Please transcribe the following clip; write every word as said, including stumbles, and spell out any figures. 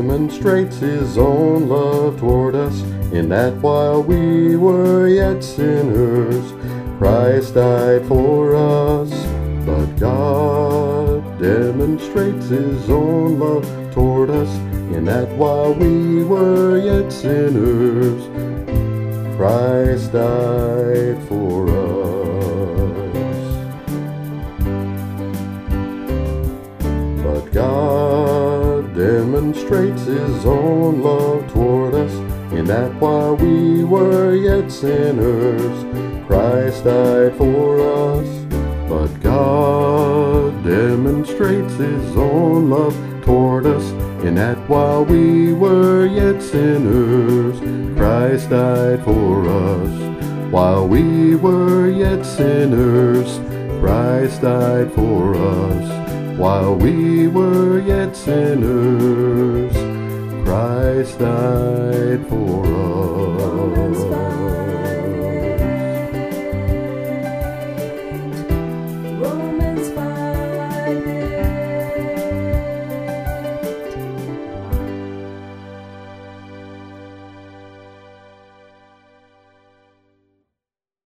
demonstrates his own love toward us, in that while we were yet sinners, Christ died for us. But God demonstrates his own love toward us, in that while we were yet sinners, Christ died for us. But God demonstrates his own love toward us, in that while we were yet sinners, Christ died for us. But God demonstrates his own love toward us, in that while we were yet sinners, Christ died for us. While we were yet sinners, Christ died for us. While we were yet sinners, Christ died for us.